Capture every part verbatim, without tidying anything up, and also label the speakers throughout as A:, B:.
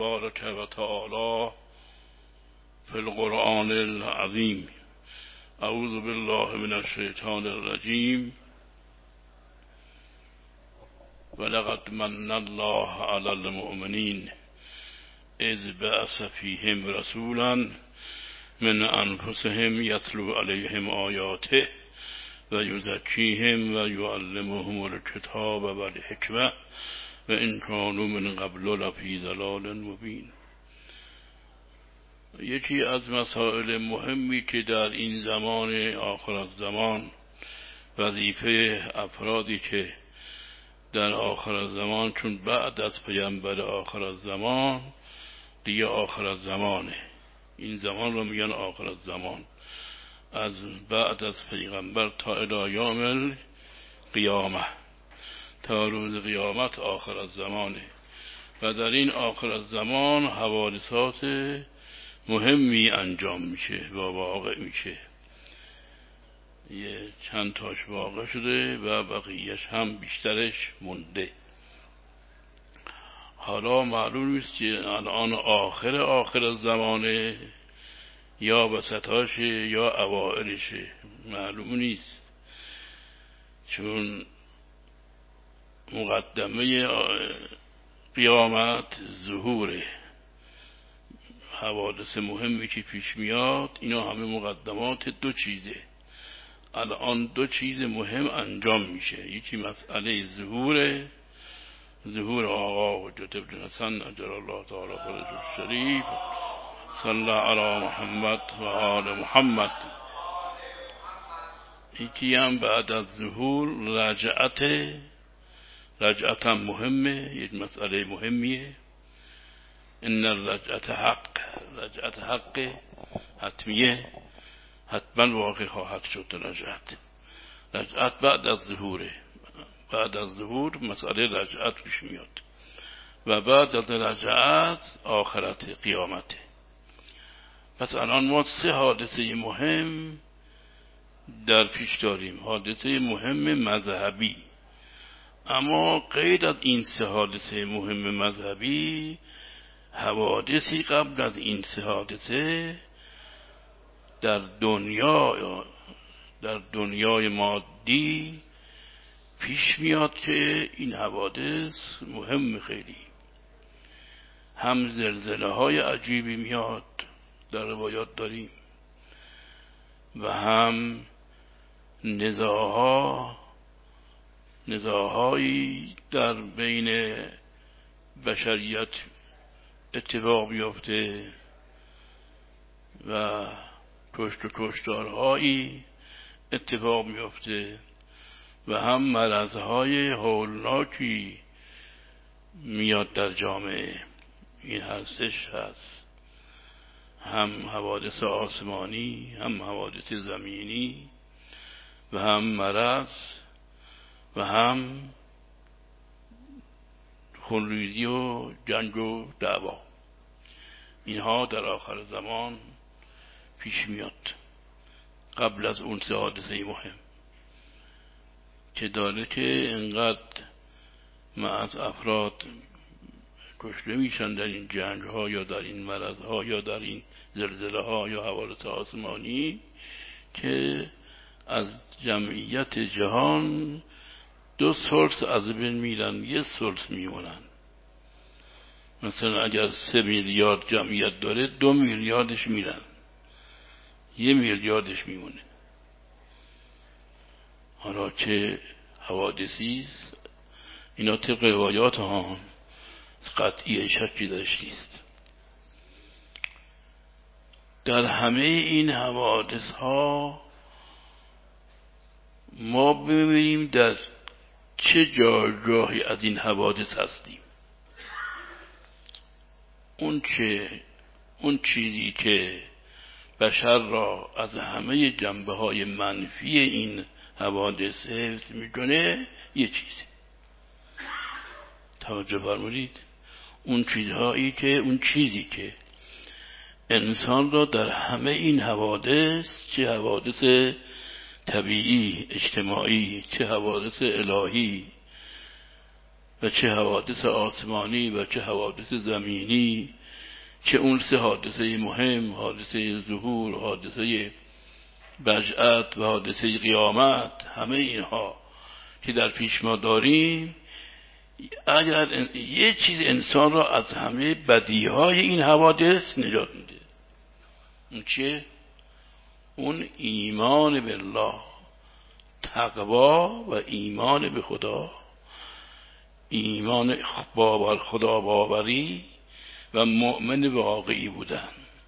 A: بارك وتعالى في القرآن العظيم. اعوذ بالله من الشیطان الرجیم. ولقد من الله على المؤمنين اذ بعث فيهم رسولا من انفسهم يتلو عليهم آياته ويزكيهم ويعلمهم الكتاب والحكمة وإن كانوا من قبل لفي ضلال مبين. یکی از مسائل مهمی که در این زمان آخر الزمان وظیفه افرادی که در آخر الزمان، چون بعد از پیامبر آخر الزمان دیگه آخر الزمانه، این زمان رو میگن آخر الزمان، از بعد از پیغمبر تا الی یوم القیامه، تا روز قیامت آخر الزمانه. و در این آخر الزمان حوادثات مهمی انجام میشه و واقع میشه. یه چند تاش واقع شده و بقیهش هم بیشترش مونده. حالا معلوم نیست که الان آخر آخر الزمانه یا وسطاشه یا اوائلشه، معلوم نیست، چون مقدمه قیامت ظهوره. حوادث مهمی که پیش میاد اینا همه مقدمات دو چیزه. الان دو چیز مهم انجام میشه. یکی مسئله ظهوره، ظهور آقا حجت ابن حسن اجر الله تعالی فرجه الشریف، صلی علی محمد و آل محمد. یکی هم بعد از ظهور رجعت، رجعت هم مهمه، یک مسئله مهمیه. ان الرجعت حق، رجعت حق حتمیه، حتما واقع خواهد شد. رجعت رجعت بعد از ظهوره، بعد از ظهور مسئله رجعت پیش میاد و بعد از رجعت آخرت قیامته. پس الان ما سه حادثه مهم در پیش داریم. حادثه مهم مذهبی، اما غیر از این سه حادثه مهم مذهبی، حوادثی قبل از این سه حادثه در دنیا، در دنیای مادی پیش میاد که این حوادث مهم خیلی. هم زلزله های عجیبی میاد در روایات داریم و هم نزاعها، نزاعهایی در بین بشریت اتفاق بیفته و کشت و کشتارهایی اتفاق میفته و هم مرضهای هولناکی میاد در جامعه. این هر سش هست، هم حوادث آسمانی، هم حوادث زمینی و هم مرض و هم خونریزی و جنگ و دعوا. اینها در آخر زمان پیش میاد قبل از اون سه حادثه مهم که داره که انقدر معز افراد کشته میشن در این جنگ ها یا در این مرض ها یا در این زلزله ها یا حوادث آسمانی که از جمعیت جهان دو ثلث از بین میرن، یه ثلث میمونن. مثلا اگر سه میلیارد جمعیت داره، دو میلیاردش میرن، یه میلیاردش میمونه. حالا چه حوادثی است، اینا طبق روایات ها، قطعی شکی درش نیست. در همه این حوادث ها ما ببینیم در چه جایگاهی از این حوادث هستیم. اون چه اون چیزی که بشر را از همه جنبه های منفی این حوادث حفظ میکنه یه چیزی. توجه فرمودید؟ اون چیزهایی که اون چیزی که انسان را در همه این حوادث، چه حوادث طبیعی اجتماعی چه حوادث الهی و چه حوادث آسمانی و چه حوادث زمینی، چه اون سه حادثه مهم، حادثه ظهور، حادثه بجعت و حادثه قیامت، همه اینها که در پیش ما داریم، اگر یه چیز انسان را از همه بدیهای این حوادث نجات میده، اون چیه؟ اون ایمان بالله، تقوا و ایمان به خدا، ایمان با خدا باوری و مؤمن واقعی بودن.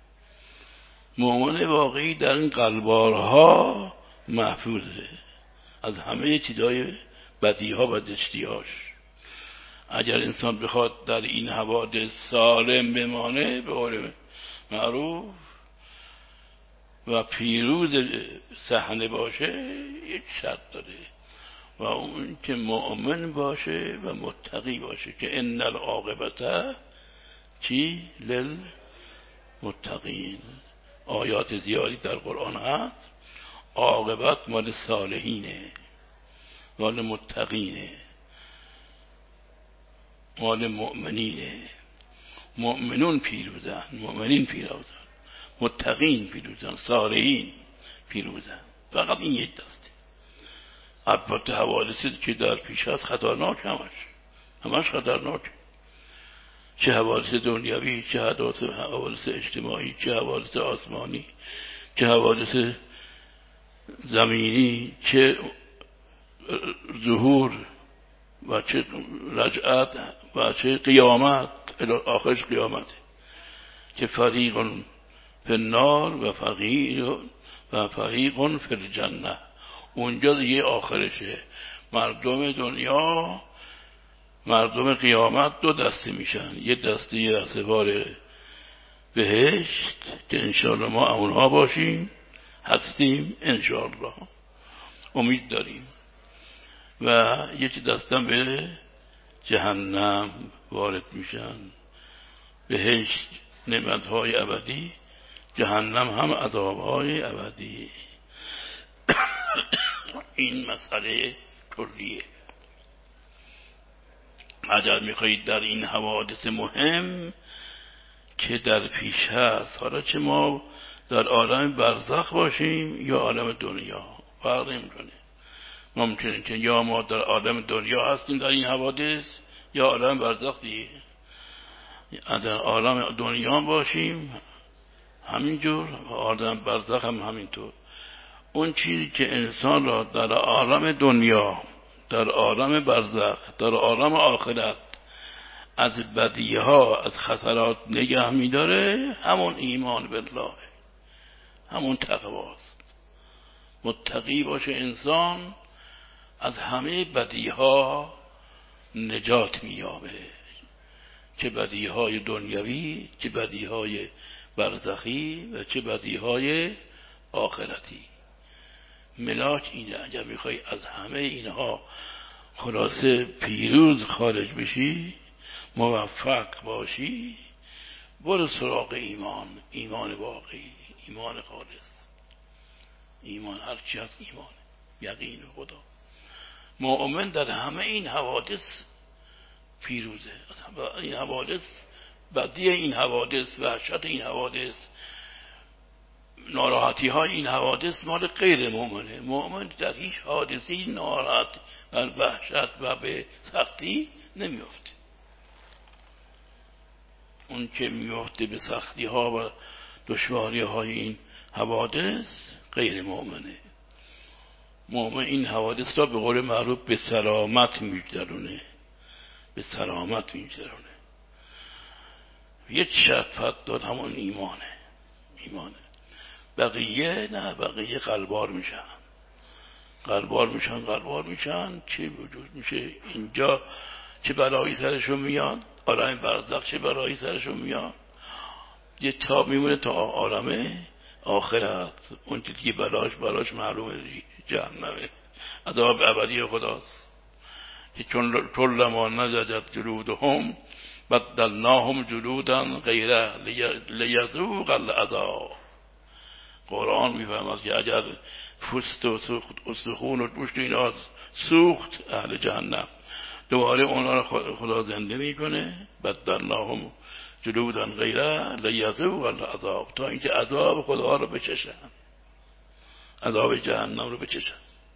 A: مؤمن واقعی در این قلبارها محفوظه از همه چیزای بدیها و زشتیاش. اگر انسان بخواد در این حوادث سالم بمانه، به قول معروف و پیروز صحنه باشه، یک شرط داره و اون که مؤمن باشه و متقی باشه، که ان العاقبت چی؟ للمتقین. آیات زیادی در قرآن هست، عاقبت مال صالحینه، مال متقینه، مال مؤمنینه. مؤمنون پیروزن، مؤمنین پیروزن، متقین پیروزن، صالحین پیروزن. فقط این یک دسته. البته حوادثی که در پیش هست خطرناک، همش همش خطرناک، چه حوادث دنیوی، چه حوادث اجتماعی، چه حوادث آسمانی، چه حوادث زمینی، چه ظهور و چه رجعت و چه قیامت. آخرش قیامت که فریق فی النار و فقیر و فریق فی الجنه. اونجا دیگه آخرشه. مردم دنیا، مردم قیامت دو دسته میشن، یه دسته یه دسته بار بهشت که انشاءالله ما اونها باشیم، هستیم انشاءالله، امید داریم، و یکی دستم به جهنم وارد میشن. بهشت نعمتهای ابدی، جهنم هم عذابهای ابدی. این مسئله کلیه. اگر میخواهید در این حوادث مهم که در پیش هست، حالا چه ما در عالم برزخ باشیم یا عالم دنیا، فرق نمیکنه. ممکنه که یا ما در عالم دنیا هستیم در این حوادث یا عالم برزخ دیگه. در عالم دنیا باشیم همینجور، عالم برزخ هم همینطور. اون چیزی که انسان را در عالم دنیا، در عالم برزخ، در عالم آخرت از بدیها، از خطرات نگه می‌داره، همون ایمان بالله، همون تقواست. متقی باشه انسان، از همه بدیها نجات می‌یابه، چه بدیهای دنیوی، چه بدیهای برزخی و چه بدیهای آخرتی. ملاک اینه. اگر میخوای از همه اینها خلاصه پیروز خارج بشی، موفق باشی، برو سراغ ایمان، ایمان واقعی، ایمان خالص. ایمان هر چی هست ایمان، یقین خدا. مؤمن در همه این حوادث پیروزه. این حوادث، بدی این حوادث، وحشت این حوادث، ناراحتی های این حوادث مال غیر مؤمنه. مؤمن در هیچ حادثی ناراحت و وحشت و به سختی نمیفته. اون که میفته به سختی ها و دشواری های این حوادث غیر مؤمنه. مؤمن این حوادث را به قول معروف به سلامت میگذرونه، به سلامت میگذرونه. یک شرط فقط داد، همون ایمانه. ایمانه. بقیه نه، بقیه قلبار میشن، قلبار میشن، قلبار میشن. چه وجود میشه اینجا؟ چه بلایی سرشون میاد؟ عالم برزخ چه بلایی سرشون میاد؟ یه تا میمونه تا عالم آخرت. اون که بلاش بلاش معلومه، جهنمه، عذاب ابدی خداست. که چون کلما نضجت جلودهم بدلناهم جلودا غیره لیذوقوا العذاب. قرآن میفهمد که اگر پوست و استخون و گوشت اینا سوخت اهل جهنم، دوباره اونا رو خدا زنده میکنه، بدلناهم جلودا غیره لیذوقوا العذاب، تا اینکه عذاب خدا رو بچشن، عذاب جهنم رو بچشن.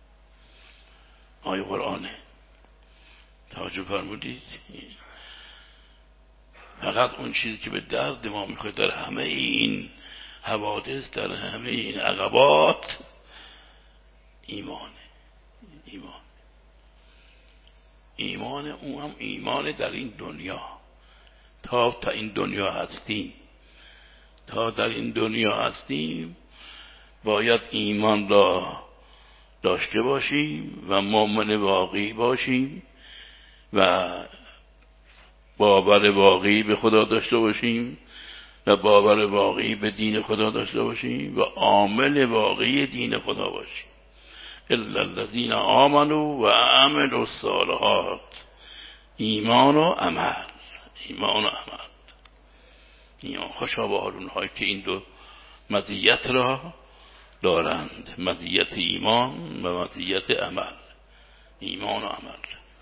A: آیه قرآنه. توجه فرمودید؟ فقط اون چیزی که به درد ما میخواد در همه این حوادث، در همه این عقبات، ایمانه. ایمان ایمان اون هم ایمان در این دنیا. تا تا این دنیا هستیم تا در این دنیا هستیم باید ایمان را داشته باشیم و مؤمن واقعی باشیم و باور واقعی به خدا داشته باشیم و باور واقعی به دین خدا داشته باشیم و عامل واقعی دین خدا باشیم. الا الذين آمنوا و عملوا الصالحات. ایمان و عمل، ایمان و عمل. ایمان. خوشا به حال اونهایی که این دو مزیت را دارند، مزیت ایمان و مزیت عمل. ایمان و عمل.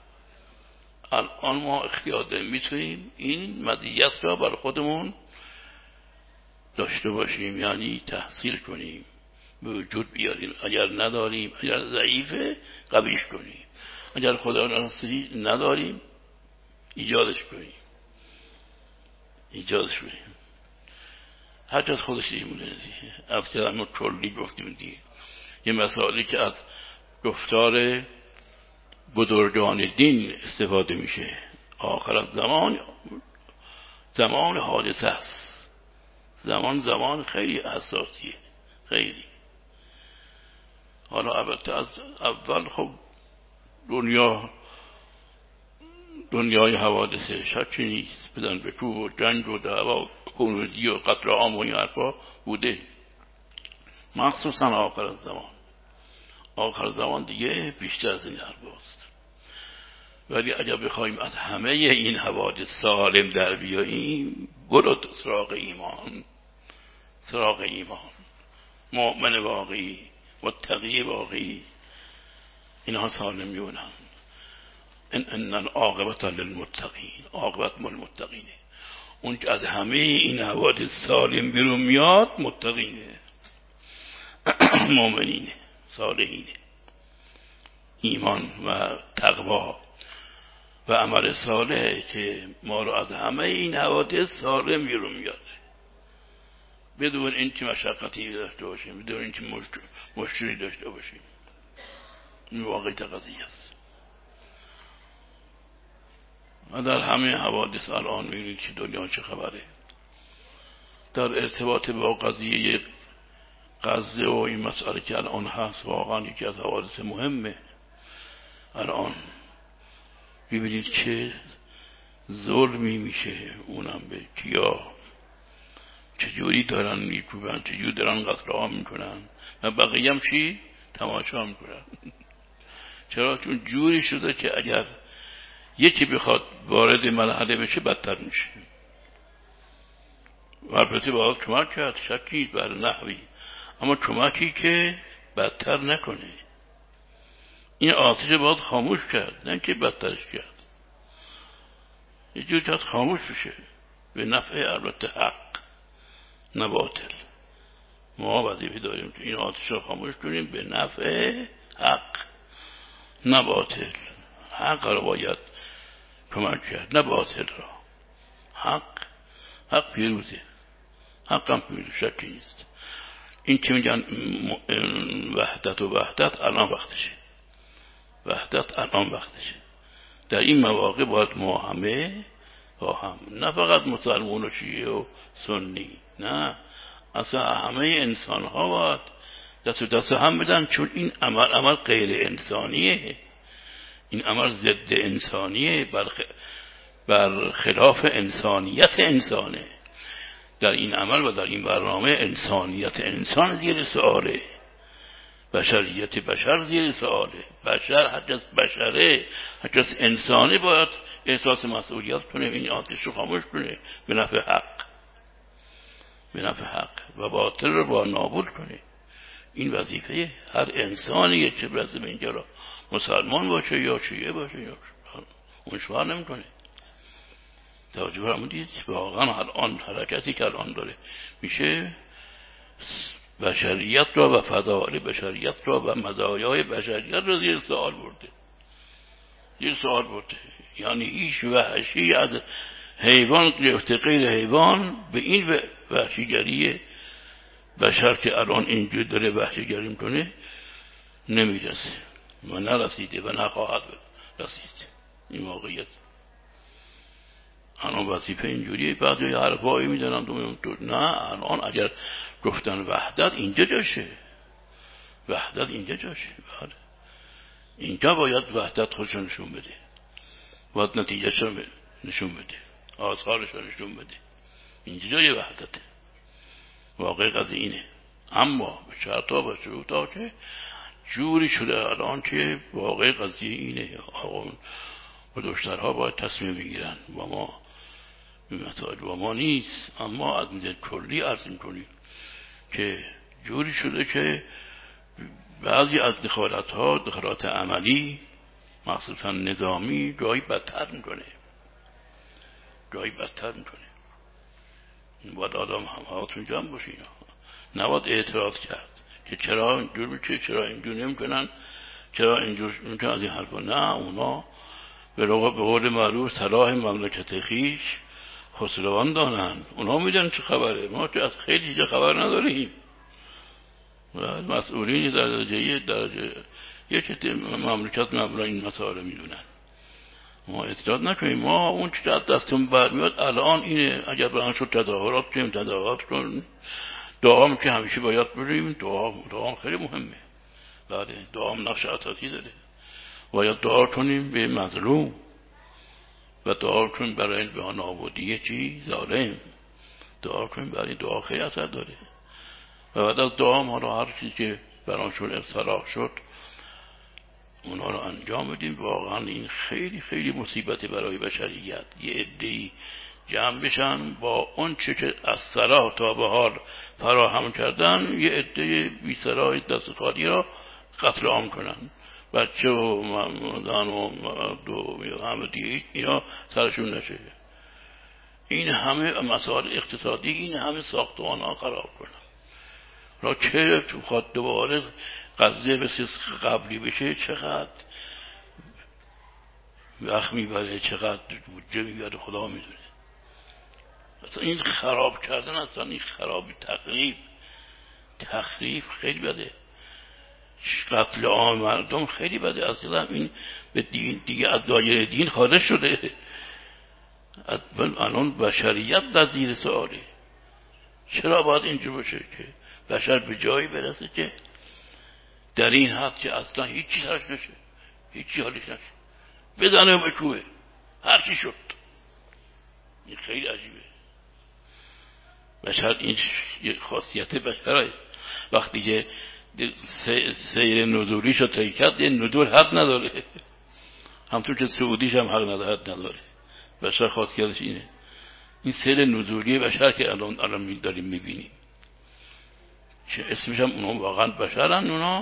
A: الان ما اختیار داریم، میتونیم این مزیت را بر خودمون داشته باشیم، یعنی تحصیل کنیم، به وجود بیاریم. اگر نداریم، اگر ضعیفه، قویش کنیم. اگر خدا ناصری نداریم، ایجادش کنیم ایجادش کنیم هر جز خودش دیمونه دیگه. از که همون کلی گفتیم دیگه. یه مسائلی که از گفتار بزرگان دین استفاده میشه. آخر از زمان زمان حادثه است. زمان زمان خیلی حساسیه، خیلی. حالا البته از اول خب دنیا دنیای حوادثه، شکی نیست. بدن به کوه و جنگ و دعوا خونریزی و قتل عام و این حرفا بوده، مخصوصا آخر از زمان. آخر زمان دیگه بیشتر از این حرفاست. ولی اگر بخوایم از همه این حوادث سالم در بیاییم، برو سراغ ایمان، سراغ ایمان. مؤمن واقعی، متقی واقعی، اینها سالم میونن. ان ان العاقبت للمتقین. عاقبت مال متقینه. اون که از همه این حوادث سالم بیرون میاد متقینه، مؤمنینه، صالحینه. ایمان و تقوا و عمل صالح که ما رو از همه این حوادث سالم بیرون میاد، بدون اینکه مشقتی داشته باشیم، بدون اینکه مشکلی داشته باشیم. این واقعیت قضیه است. و در همه حوادث الان میبینید که دنیا چه خبره. در ارتباط با قضیه غزه و این مسئله که الان هست، واقعا یکی از حوادث مهمه. الان ببینید چه ظلمی میشه، اونم به کیا، چجوری دارن میکوبن، چجوری دارن قتل عام میکنن و بقیه هم چی؟ تماشا میکنن. چرا؟ چون جوری شده که اگر یکی بخواد وارد مرحله بشه بدتر میشه. البته باید کمک کرد، شکی بر نحوی، اما کمکی که بدتر نکنه. این آتش باید خاموش کرد، نه که بدترش کرد. یه جور که خاموش بشه به نفع البته حق، نه باطل. ما وظیفه داریم که این آتش رو خاموش کنیم به نفع حق، نه باطل. حق رو باید کمک کرد، نه باطل را. حق حق پیروزه، حق هم پیروزه، شکی نیست. این که میگن وحدت و وحدت، الان وقتشه. وحدت الان وقتشه. در این مواقع باید ما همه با هم، نه فقط مسلمان و شیعه و سنی، نه، اصلا همه انسان ها باید دست و دست هم بدن. چون این عمل عمل غیر انسانیه، این عمل ضد انسانیه، برخ... برخلاف انسانیت انسانه. در این عمل و در این برنامه انسانیت انسان زیر سؤاله، بشریت بشر زیر سؤاله. بشر هر کس بشره، هر کس انسانه باید احساس مسئولیت کنه، این آتش رو خاموش کنه به نفع حق، به نفع حق، و باطل رو با نابود کنه. این وظیفه هر انسانیه، چه برسه به اینجا را مسلمان باشه یا شیعه باشه یا اون شوهر نمیکنه. توجه فرمودید؟ واقعا الان حرکتی که الان داره میشه بشریت را و فضائل بشریت را و مزایای بشریت را زیر سوال برده، زیر سوال برده. یعنی هیچ وحشی از حیوان گرفته غیر حیوان به این وحشیگری بشر که الان اینجور داره وحشیگری میکنه نمیرسه و نرسیده و نخواهد رسید. این واقعیت. الان وظیفه اینجوریه، بعد یه حرفایی میزنن تو نه. الان اگر گفتن وحدت اینجا جاشه، وحدت اینجا جاشه. بله اینجا باید وحدت خودش نشون بده، باید نتیجهش رو نشون بده، آثارش رو نشون بده. اینجا جای وحدته. واقع قضیه اینه. اما به شرطا و شروطا که جوری شده الان که واقع قضیه اینه. آقا و دشترها باید تصمیم بگیرن و ما مسائل و ما نیست. اما از نظر کلی عرض می‌کنیم که جوری شده که بعضی از دخالت ها دخالات عملی مخصوصا نظامی گاهی بدتر میکنه، گاهی بدتر میکنه. باید آدم هم حواسون جمع باشه. اینا نباید اعتراض کرد که چرا اینجور میشه، چرا اینجور نمیکنن، چرا اینجور میکنن، از این حرفا. نه، اونا به قول معروف صلاح مملکت خویش خسروان دانن. اونا میدونن چه خبره. ما تو از خیلی چیزا خبر نداریم. مسئولین در درجه درجه یه چه مملکت مبلا این مسائل میدونن. ما اطلاع نکنیم. ما اون چیز از دستون برمیاد الان اینه. اگر بران شد تظاهرات کنیم، تظاهرات کنیم. دعا که همیشه باید بریم. دعا دعا خیلی مهمه. بله دعا نقش اساسی داره. باید دعا کنیم به مظلوم و دعا کنیم برای به نابودی چی ظالم. دعا کنیم برای دعا خیلی اثر داره. و بعد از دعا ما رو هر چیزی که برانشون اصلاح شد اونا رو انجام بدیم. واقعا این خیلی خیلی مصیبتی برای بشریت. یه عده‌ای جمع بشن با اون چه که از صلاح تا به حال فراهم کردن، یه عده بی صلاح دست خالی را قتل عام کنن. بچه و زن و مرد و همه دیگه اینا سرشون نشه. این همه مسائل اقتصادی، این همه ساختمان ها خراب کنن. را چه تو خواهد دوباره قضیه به سیس قبلی بشه، چقدر وقت میبره، چقدر بودجه میبره خدا میدونه. اصلا این خراب کردن، اصلا این خرابی تخریب تخریب خیلی بده. قتل عام مردم خیلی بده. اصلا این به دین دیگه از دایره دین خارج شده. الان بشریت در زیر سواله. چرا باید اینجور باشه که بشر به جایی برسه که در این حد که اصلا هیچی سرش نشه، هیچی حالش نشه، بزنه به کوه هر چی شد. این خیلی عجیبه. بشر این خاصیت بشره. وقتی که سیر نزولی شد تایکت، این نزول حد نداره. همطور که سعودیش هم حد نداره. بشر خاصیتش اینه. این سیر نزولی بشر که الان الان داریم میبینیم که اسمش هم اونا واقعا بشرن. اونا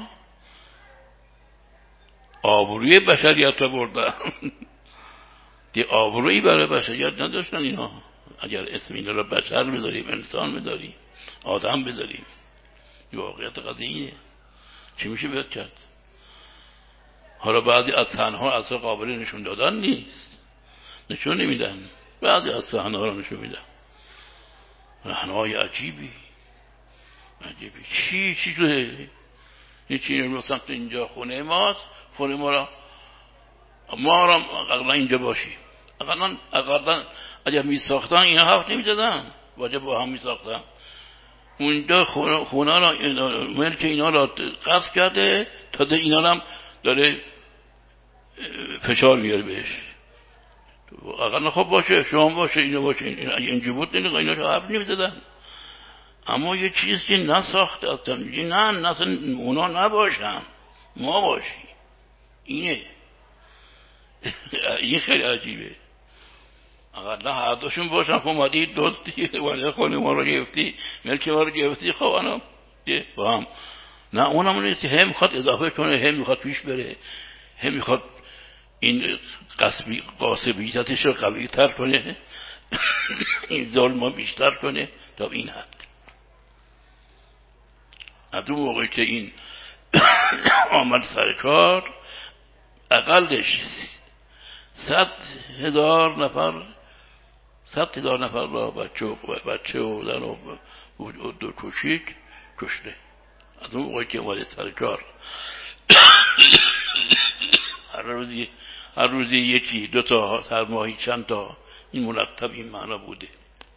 A: آبروی بشریت را بردن. دی آبرویی برای بشریت نداشتن اینا. اگر اسم اینا را بشر بذاریم، انسان بذاریم، آدم بذاریم، واقعیت قضیه اینه. چی میشه باید کرد؟ حالا بعضی از صحنه‌ها اصلا قابل نشون دادن نیست، نشون نمیدن. بعضی از صحنه‌ها رو نشون میدن. صحنه‌های عجیبی عجیبی. چی چی توه این چی رو مثلا اینجا خونه ماست، خونه ما را ما را اقلا اینجا باشیم. اقلا اقلا اگر می ساختن اینا حرف نمی زدن، واجب با هم می ساختن. اونجا خونه را ملک اینا را قصد کرده، تازه اینا را هم داره فشار میاره بهش. اقلا خب باشه، شما باشه، اینا باشه. اینجا بود اینا اینا را حرف نمی زدن. اما یه چیزی که نساخته اصلا نه نه اونا نباشن، ما باشیم. اینه این خیلی عجیبه. اقلا هر دوشون باشن. خب مادی دوستی ولی خونه ما رو گرفتی، ملک ما رو گرفتی، خب انا با هم. نه اونم نیست. هم میخواد اضافه کنه، هم میخواد پیش بره، هم میخواد این قصبی قاسبیتش رو قوی تر کنه، این ظلم رو بیشتر کنه تا این حد. از اون موقع که این آمد سر کار، اقلش صد هزار نفر صد هزار نفر را بچه و بچه و زن و دو کشید کشته. از اون موقع که اومد سر کار هر روزی هر روزی یکی دو تا، هر ماهی چند تا، این مرتب این معنا بوده.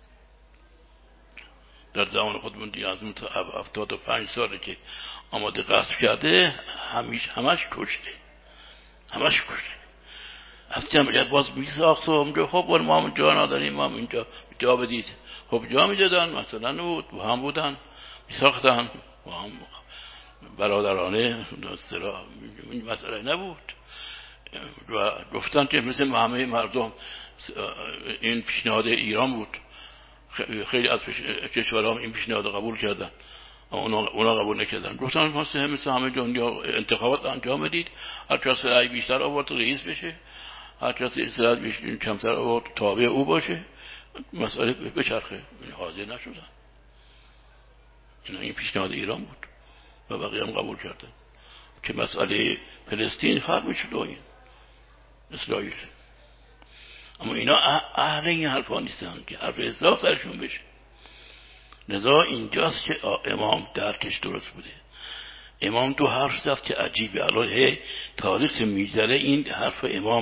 A: در زمان خودمون دیگه از اون تا هفتاد و پنج ساله که آماده قصد کرده، همیش همش کشته همش کشته. از جمعیت باز می ساخت و اونجا خب ما هم جا نداریم، ما هم اینجا جا بدید. خب جا می دادن، مثلا بود با هم بودن می ساختن با هم برادرانه، این مسئله نبود. و گفتن که مثل همه مردم این پیشنهاد ایران بود، خیلی از کشورها این پیشنهاد قبول کردن، اونا, اونا قبول نکردن. گفتن مثل مثل همه دنیا انتخابات انجام بدید، هر کس رأی بیشتر آورد رئیس بشه، هر کس رأی بیشتر کمتر آورد تابع او باشه، مسئله بچرخه. حاضر نشدن. اینا این پیشنهاد ایران بود و بقیه هم قبول کردن که مسئله فلسطین فرق میشد و این اسرائیل. اما اینا اهل این حرفا نیستن که حرف اصلاح سرشون بشه. لذا اینجاست که امام درکش درست بوده. امام تو حرف زد که عجیبه، الان تاریخ میگذره این حرف امام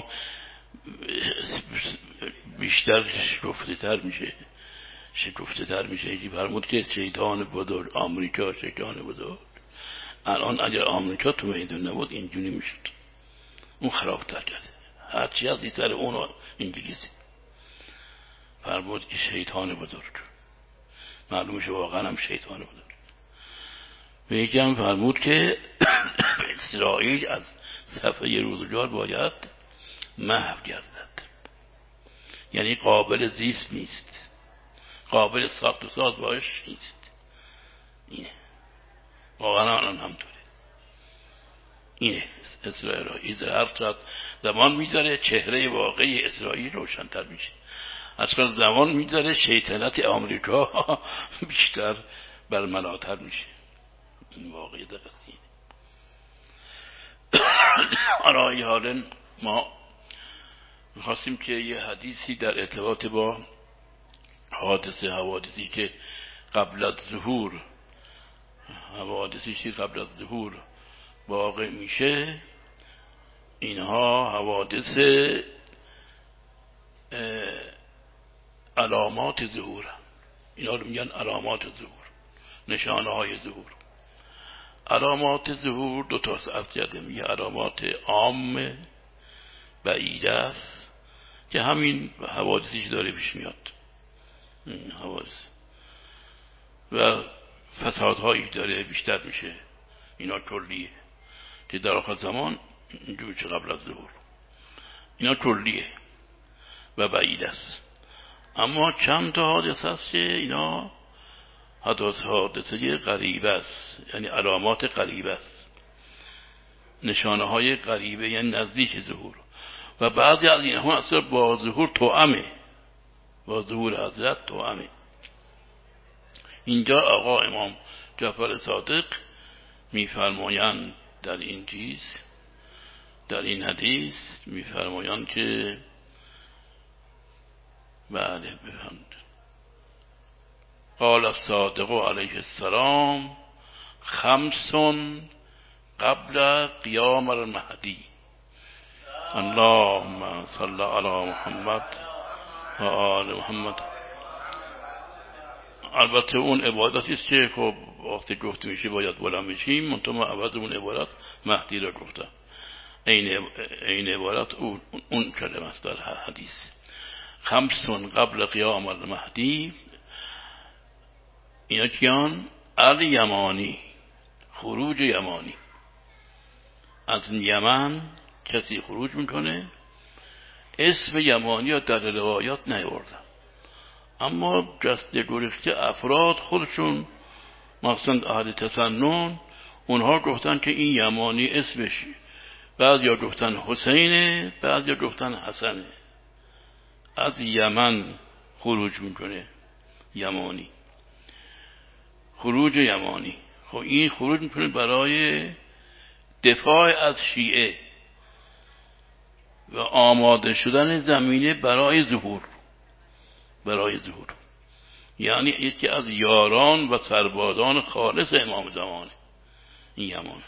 A: بیشتر شکفته تر میشه شکفته تر میشه. یکی فرمود که شیطان بزرگ، آمریکا شیطان بزرگ. الان اگر آمریکا تو میدون نبود اینجوری میشد، اون خرابتر کرده. هرچی از این سر اون انگلیسی فرمود که شیطان بزرگ، معلوم شه واقعا هم شیطان بزرگ. و یکی هم فرمود که اسرائیل از صفحه روزگار باید محو گردد، یعنی قابل زیست نیست، قابل ساخت و ساز باش نیست. اینه واقعا الان همطوره. اینه اسرائیل هر چقدر زمان میذاره چهره واقعی اسرائیل روشن‌تر میشه، هر چقدر زمان میذاره شیطنت آمریکا بیشتر برملاتر میشه. این واقعیت قضیه. آرای حالا ما میخواستیم که یه حدیثی در ارتباط با حادثه حوادثی که قبل از ظهور حوادثی که قبل از ظهور واقع میشه، اینها حوادث علامات ظهور، اینا رو میگن علامات ظهور، نشانه های ظهور. علامات ظهور دو تا از یاده میگه، علامات عام بعیده است که همین حوادثی که داره پیش میاد، حوادث و فسادهایی داره بیشتر میشه، اینا کلیه که در آخر زمان اینجور چه قبل از ظهور، اینا کلیه و بعید است. اما چند تا حادثه است که اینا حادثه غریبه است، یعنی علامات غریبه است، نشانه های غریبه، یعنی نزدیک ظهور. و بعضی از اینها اصلا با ظهور توأمه، با ظهور حضرت توأمه. اینجا آقا امام جعفر صادق میفرمایند در این چیز، در این حدیث میفرمایند که بله بفهمد قال الصادق علیه السلام خمس قبل قیام المهدی اللهم صل علی محمد و آل محمد. البته اون عبادتی است که خب وقتی گفته میشه باید بلند میشیم، منتها عوض اون عبارت مهدی را گفتم. این این عبارت اون اون کلمه است در حدیث. خمس قبل قیام المهدی، اینا کیان؟ الیمانی، خروج یمانی. از یمن کسی خروج میکنه، اسم یمانی ها در روایات نیاوردن، اما جست گریخته افراد خودشون مثلا اهل تسنن اونها گفتن که این یمانی اسمش بعضیا گفتن حسینه، بعضیا گفتن حسنه. از یمن خروج میکنه، یمانی، خروج یمانی. خب این خروج میکنه برای دفاع از شیعه و آماده شدن زمینه برای ظهور، برای ظهور. یعنی یکی از یاران و سربازان خالص امام زمانه این یمان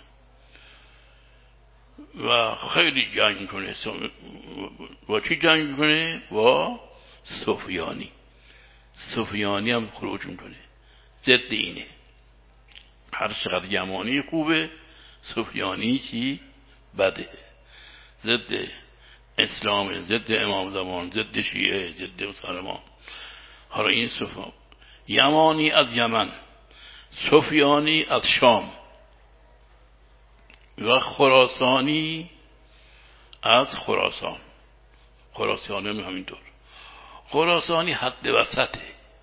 A: و خیلی جنگ میکنه. با چی جنگ میکنه؟ با سفیانی. سفیانی هم خروج میکنه، ضد اینه. هر چقدر یمانی خوبه، سفیانی چی؟ بده، ضد اسلام، ضد امام زمان، ضد شیعه، ضد مسلمان. حالا این سفیان یمانی از یمن، سفیانی از شام و خراسانی از خراسان. خراسانی هم همینطور. خراسانی حد وسطه.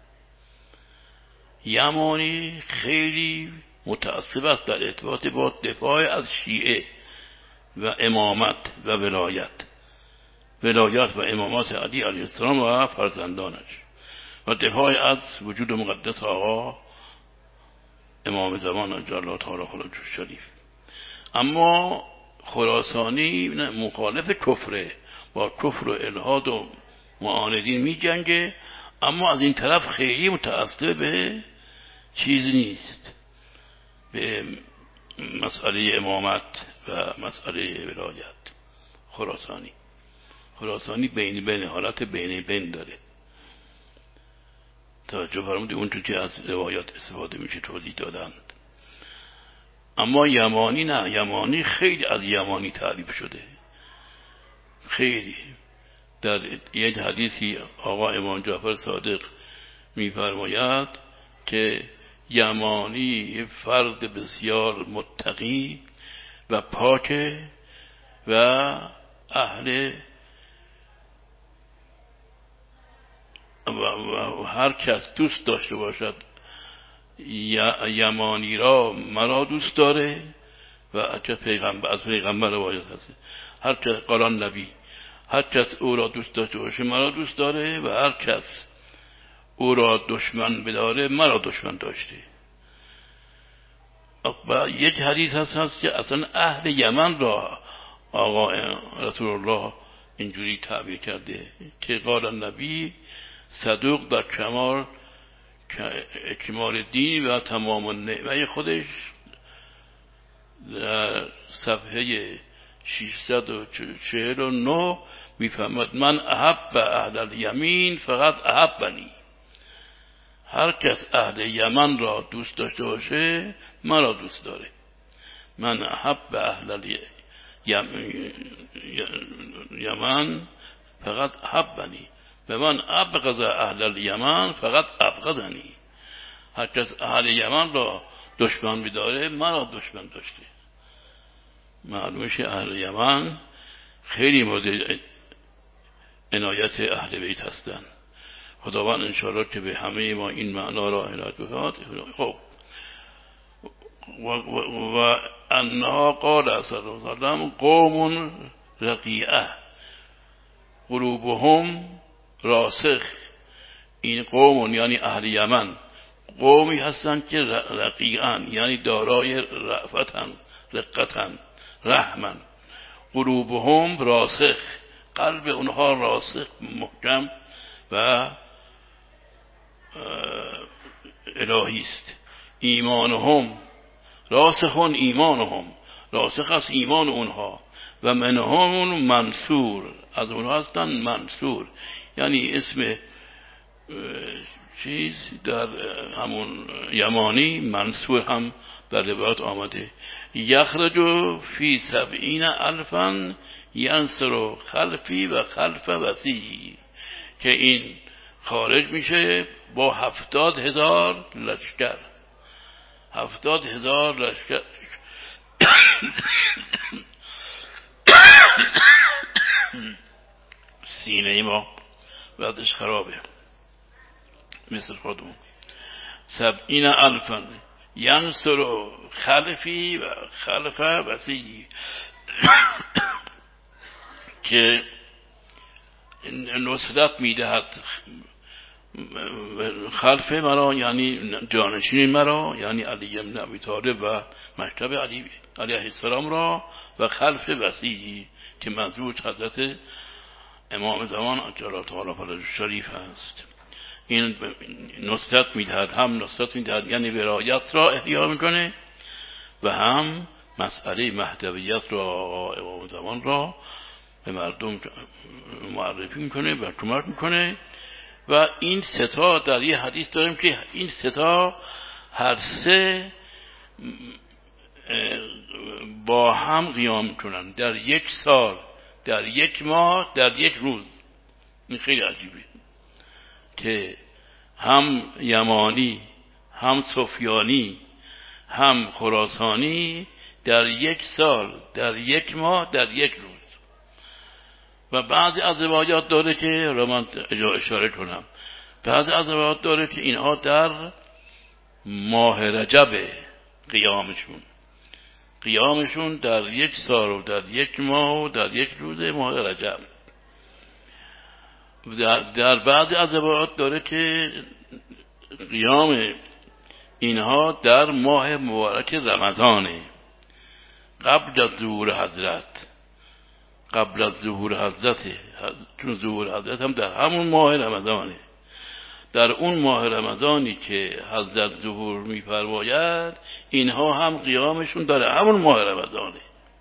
A: یمانی خیلی متعصب است در ارتباط با دفاع از شیعه و امامت و ولایت، ولایت و امامات علی علیه السلام و فرزندانش و دفاع از وجود مقدس آقا امام زمان جل تعالی خلوته شریف. اما خراسانی مخالف کفره، با کفر و الحاد و معاندین می جنگه، اما از این طرف خیلی متعصب به چیز نیست، به مسئله امامت و مسئله ولایت. خراسانی خراسانی بین بین، حالت بین بین داره. توجه فرمودید اون تو که از روایات استفاده میشه توضیح دادند. اما یمانی نه، یمانی خیلی از یمانی تعریف شده. خیلی در یک حدیثی آقا امام جعفر صادق میفرماید که یمانی فرد بسیار متقی و پاک و اهل و هر کس دوست داشته باشد یمانی را مرا دوست داره و هر کس پیغمبر، از پیغمبر روایت هست، هر کس قرآن نبی، هر کس او را دوست داشته باشه مرا دوست داره و هر کس او را دشمن بداره مرا دشمن داشته. و یک حدیث هست, هست که اصلا اهل یمن را آقا رسول الله اینجوری تعبیر کرده که قال النبی صدوق در کمال اکمال دین و تمام النعمه خودش در صفحه ششصد و چهل و نه میفهمد من احب اهل الیمین فقط احبنی. هر کس اهل یمن را دوست داشته باشه مرا دوست داره. من احب اهل یمن فقط احبنی به من ابغض اهل الیمن فقط ابغضنی. هر کس اهل یمن را دشمن بداره مرا دشمن داشته. معلومه که اهل یمن خیلی مورد عنایت اهل بیت هستند. خداوند انشاءالله که به همه ما این معنا را عنایت بفرماید. خب و, و, و انها قال صلی الله علیه وسلم قوم رقیعه قلوبهم راسخ. این قوم یعنی اهل یمن قومی هستند که رقیعن یعنی دارای رأفتن، رقتن، رحمن. قلوبهم راسخ، قلب اونها راسخ محکم و الهی است. ایمانهم راسخون، ایمانهم راسخ است ایمان اونها و منهم منصور، از اونها هستن منصور. یعنی اسم چیز در همون یمانی منصور هم در روایات آمده. یخرجو فی سبعین الفا ینصر خلفی و خلف وسیعی، که این خارج میشه با هفتاد هزار لشکر. هفتاد هزار لشکر سینه ما بعدش خرابه مثل خودمون. سبعین الفا ینصر خلفی و خلف وسیعی که نصرت میدهد خلف مرا، یعنی جانشین مرا، یعنی علی بن ابی طالب و مکتب علی علیه السلام را، و خلف وصیی که منظور حضرت امام زمان عجل تعالی فرجه شریف است. این نصرت میدهد، هم نصرت میدهد یعنی ولایت را احیا میکنه و هم مسئله مهدویت را امام زمان را به مردم معرفی میکنه و کمک میکنه. و این ستا در یه حدیث داریم که این ستا هر سه با هم قیام میکنن در یک سال، در یک ماه، در یک روز. این خیلی عجیبه که هم یمانی، هم سفیانی، هم خراسانی در یک سال، در یک ماه، در یک روز. و بعضی از روایات داره که را من اشاره کنم، بعضی از روایات داره که اینها در ماه رجب قیامشون قیامشون در یک سال و در یک ماه و در یک روز ماه رجب. در, در بعضی از روایات داره که قیام اینها در ماه مبارک رمضانه، قبل از ظهور حضرت قبل از ظهور حضرت چون ظهور حضرت هم در همون ماه رمضانه. در اون ماه رمضانی که حضرت ظهور می‌فرماید اینها هم قیامشون در همون ماه رمضانه.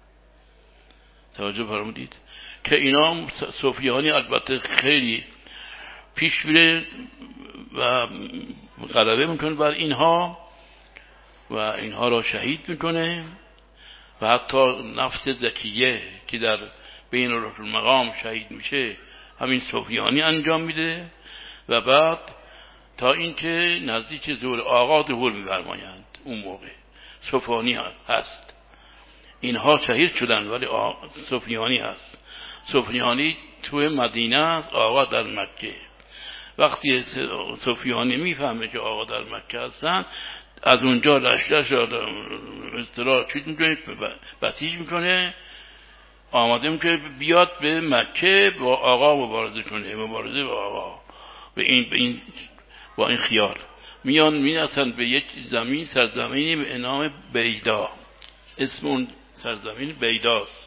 A: توجه فرمودید که اینا صوفیانی البته خیلی پیش میره و غلبه میکنه بر اینها و اینها را شهید میکنه و حتی نفس زکیه که در بین روح المقام شهید میشه همین صوفیانی انجام میده. و بعد تا اینکه نزدیک ظهور آقا ظهور می‌فرمایند، اون موقع صوفیانی هست. اینها شهید شدن ولی صوفیانی هست. صوفیانی تو مدینه است، آقا در مکه. وقتی صوفیانی میفهمه که آقا در مکه هستن، از اونجا لشکرش را اصطلاح چیز میکنه، بسیج میکنه، آماده میکنه بیاد به مکه با آقا مبارزه کنه، مبارزه با آقا. به این به این با این خیال میان میرسن به یک زمین، سرزمینی به نام بیدا. اسم اون سرزمین بیداست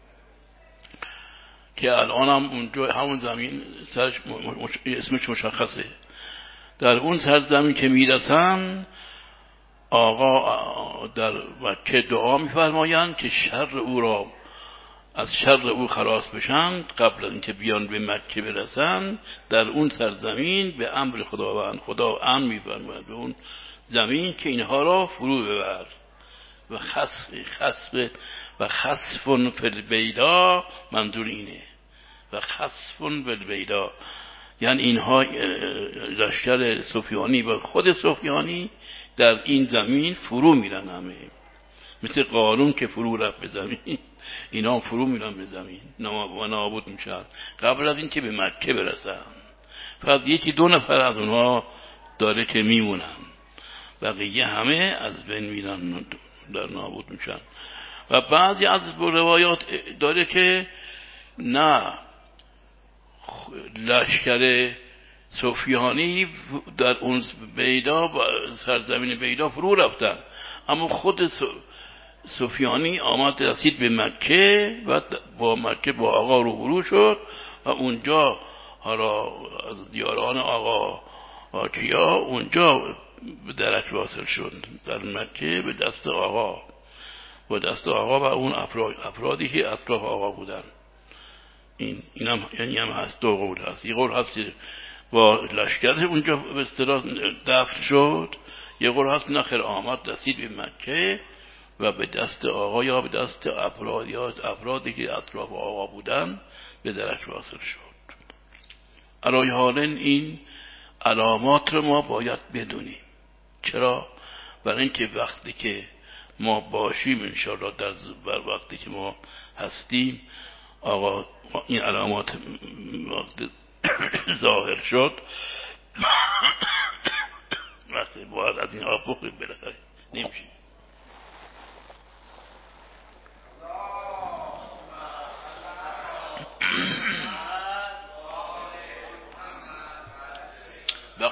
A: که الان هم اونجا همون زمین سرش اسمش مشخصه. در اون سرزمین که میرسن آقا در مکه دعا میفرمایند که شر او را از شر او خلاص بشن. قبل از اینکه بیان به مکه برسن در اون سرزمین به امر خداوند خدا امر میفرماید به اون زمین که اینها را فرو ببر و خسف خسف و خسفون فی البیدا. منظور اینه و خسفون فی البیدا یعنی اینها لشکر صوفیانی و خود صوفیانی در این زمین فرو میرن، همه مثل قارون که فرو رفت به زمین، اینا فرو میرن به زمین و نابود میشن قبل از این که به مکه برسن. فقط یکی دو نفر از اونها داره که میمونن، بقیه همه از بین میرن، در نابود میشن. و بعضی از روایات داره که نه، لشکر صوفیانی در اون بیدا سرزمین بیدا فرو رفتن، اما خود صوفیانی آمد رسید به مکه و با مکه با آقا روبرو شد و اونجا حالا از دیاران آقا کیا اونجا به درک واصل شد در مکه به دست آقا و دست آقا و اون افراد افرادی که اطراف آقا بودن. این اینم یعنی هم هست، دو قول هست. یه قول هست با لشکر اونجا به اصطلاح دفن شد، یه قول هست نخیر آمد رسید به مکه و به دست آقا یا به دست افراد یا افرادی که اطراف آقا بودن به درک واصل شد. علای حالن این علامات رو ما باید بدونیم. چرا؟ برای اینکه وقتی که ما باشیم انشاءالله در بر وقتی که ما هستیم آقا این علامات وقتی ظاهر شد وقتی باید از این آب بخوریم بالاخره نمیشه.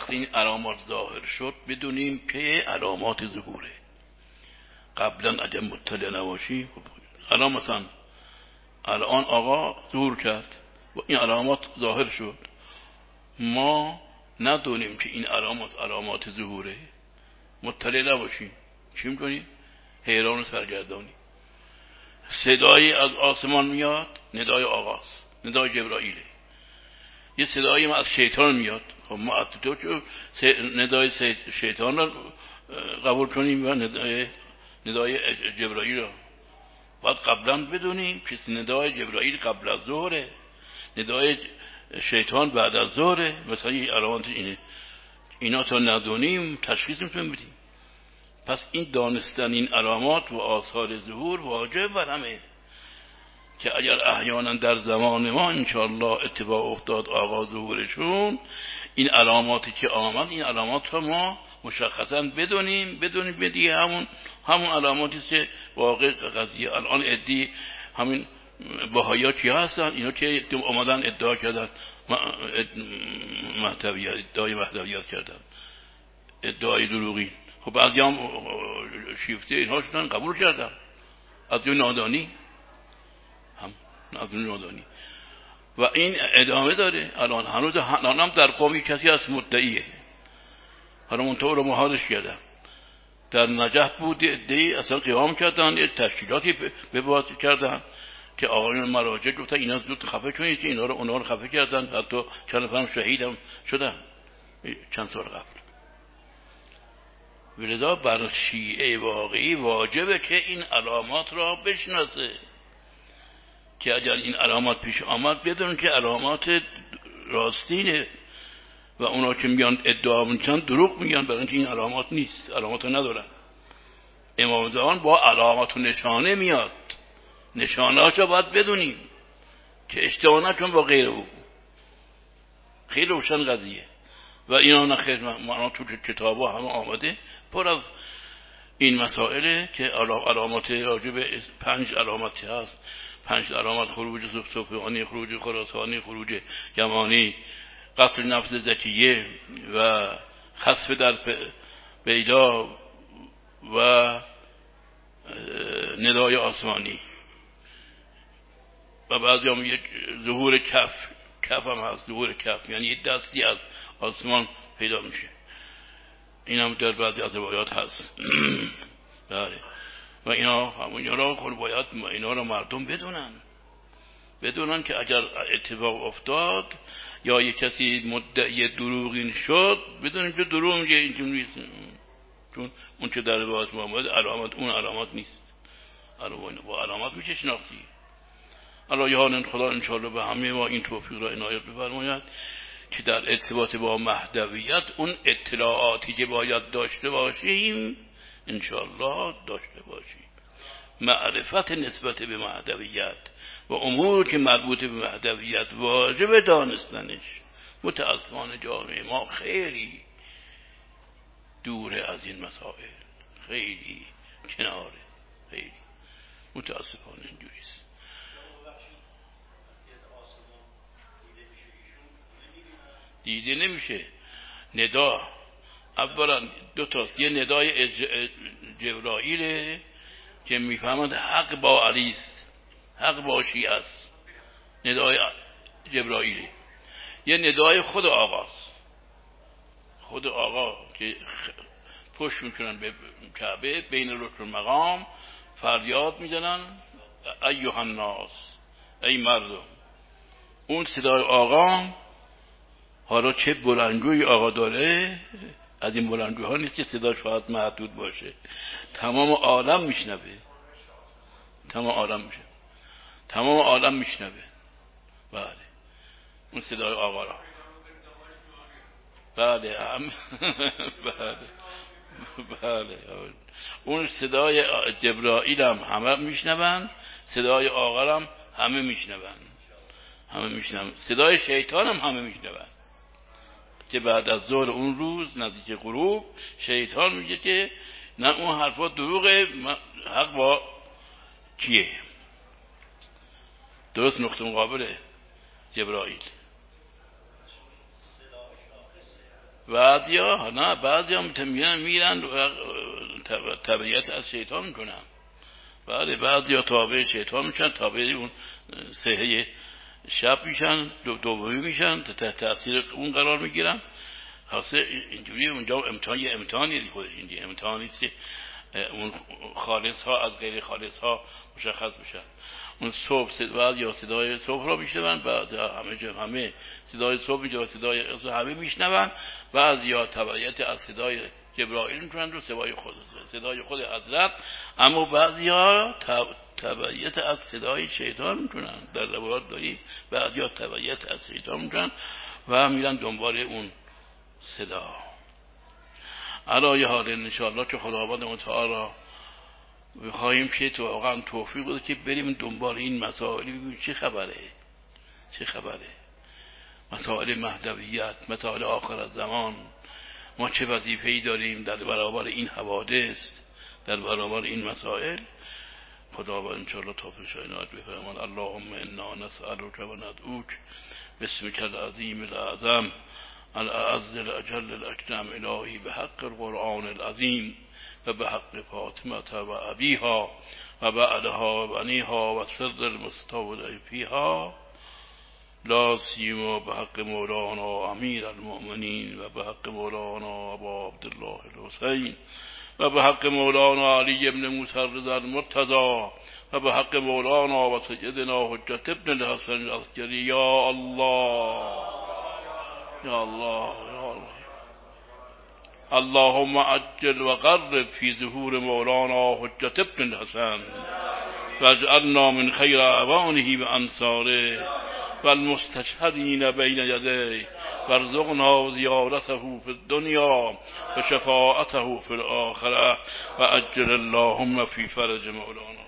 A: وقتی این علامات ظاهر شد بدونیم که علامات ظهوره. قبلا اگه مطلع نباشی، خب الان مثلا الان آقا ظهور کرد و این علامات ظاهر شد، ما ندونیم که این علامات علامات ظهوره، مطلع نباشیم، چی میکنیم؟ حیران و سرگردانی. صدایی از آسمان میاد، ندای آقاست، ندای جبرائیله. یه صدایی ما از شیطان میاد، خب ما از تو ندای شیطان رو قبول کنیم و ندای ندای جبرائیل رو. باید قبلا بدونیم که ندای جبرائیل قبل از ظهره، ندای شیطان بعد از ظهره. مثلا یه علامات اینه، اینا تا ندونیم تشخیص نمیتونیم بدیم. پس این دانستن این علامات و آثار ظهور واجب بر همه، که اگر احیانا در زمان ما انشاءالله اتفاق افتاد آغاز ظهورشون، این علاماتی که آمد این علامات رو ما مشخصا بدونیم بدونیم بدی همون همون علاماتی که واقع قضیه. الان ادعی همین بهائی‌ها چی هستن؟ اینا که اومدن ادعا کردن مهدویت، ادعای مهدویت کردن، ادعای دروغی. خب بعضی هم شیفته اینها شدن قبول کردن از اون نادانی، هم از اون نادانی. و این ادامه داره. الان هنوز الان هم در قومی کسی هست مدعیه، حالا اونطور رو محالش کردن. در نجف بود ادعی اصلا قیام کردن، یه تشکیلاتی به باز کردن که آقایون مراجع گفتن اینا زود خفه کنید، اینا رو اونا رو خفه کردن، حتی چند نفرم شهید هم شدن چند سال قبل. ولذا بر شیعه واقعی واجبه که این علامات را بشناسه، که اگر این علامات پیش آمد بدون که علامات راستینه و اونا که میان ادعا میکنن دروغ میگن، برای اینکه این علامات نیست، علامات ندارن. امام زمان با علامات و نشانه میاد، نشانه هاشو باید بدونیم که اشتباه نکن با غیر او. خیلی روشن قضیه. و اینا نخیر معنا تو کتابا همه آمده پر از این مسائله که علامات راجب پنج علامتی هست. پنج علامت: خروج صفوانی، خروج خراسانی، خروج یمانی، قتل نفس زکیه و خسف در بیدا و ندای آسمانی. و بعضی هم یک ظهور کف کف هم هست، ظهور کف یعنی یک دستی از آسمان پیدا میشه. این هم در بعضی از روایات هست. بله. و اینا همون را خود باید اینا را مردم بدونن بدونن که اگر اتفاق افتاد یا یک کسی مدعی دروغین شد بدونن که دروغ میگه، اینجور نیست، چون اون که در روایات محمد علامت اون علامات نیست. علامت با علامت میشه شناختی. الله یهان خدا انشاءالله به همه ما این توفیق را عنایت بفرماید که در ارتباط با مهدویت اون اطلاعاتی که باید داشته باشیم انشاءالله داشته باشیم. معرفت نسبت به مهدویت و امور که مربوط به مهدویت واجب دانستنش. متاسفانه جامعه ما خیلی دوره از این مسائل، خیلی کناره، خیلی متاسفانه اینجوریست. دیده نمیشه. ندا اولا دو تا، یه ندای جبرائیله که میفهمند حق با علی است، حق با شیعه است، ندای جبرائیله. یه ندای خود آقاست، خود آقا که پشت میکنن به کعبه بین رکن مقام فریاد میزنن ایها الناس، ای مردم. اون صدای آقا حالا چه بلندگوی آقا داره، از این بلندگوی ها نیست که صداش فقط محدود باشه، تمام عالم میشنوه، تمام عالم میشه تمام عالم میشنوه. بله اون صدای آقا را بله هم بله بله اون صدای جبرائیل هم همه میشنون، صدای آقا هم همه میشنون، همه میشنون، صدای شیطان هم همه میشنون که بعد از ظهر اون روز نزدیک غروب شیطان میگه که نه اون حرفا دروغه، حق با کیه؟ درست نقطه مقابل جبرائیل. بعضیا نه، بعضیا میرن میرن و تبعیت از شیطان میکنن. بله بعضیا تابع شیطان میشن، تابع اون سحر شب میشن، دومی میشن، تحت تاثیر اون قرار میگیرن. خاصه اینجوری اونجا امتحان یه امتحانی خودش اینجا امتحانی که اون خالص ها از غیر خالص ها مشخص بشن. اون صبح صدا یا صدای صبح را میشنون، بعضی همه جمع همه صدای صبح میگه، صدای همه میشنون. بعضی یا تبعیت از صدای جبرائیل میکنن و صدای خود صدای خود حضرت. اما بعضی ها تبعیت از صدای شیطان میکنن. در روایات داریم بعضی ها تبعیت از شیطان میکنن و میرن دنبال اون صدا. علای حال انشاءالله که خداوند متعال بخواهیم که تو واقعا توفیق بده که بریم دنبال این مسائل، ببینیم چه خبره چه خبره مسائل مهدویت، مسائل آخر الزمان. ما چه وظیفه‌ای داریم در برابر این حوادث، در برابر این مسائل. خداوند انشاءالله توفیق عنایت بفرماید. اللهم انا نسألك و ندعوک باسمک العظیم الاعظم الاعز الاجل الاکرم الهی بحق القرآن العظیم و بحق فاطمه و ابیها و بعدها و بنیها و سر المستودع فیها، لا سیما بحق مولانا امیر المؤمنین و بحق مولانا ابا عبدالله الحسین و بحق مولانا علی ابن موسی رضا المرتضی و بحق مولانا و سیدنا حجت ابن الحسن العسکری. یا الله یا الله یا الله. اللهم عجل و قرب فی ظهور مولانا حجت ابن الحسن واجعلنا من خیر اعوانه و انصاره والمستشهدین بین یدیه وارزقنا زیارته فی الدنیا و شفاعته فی الاخره و اجل اللهم فی فرج مولانا.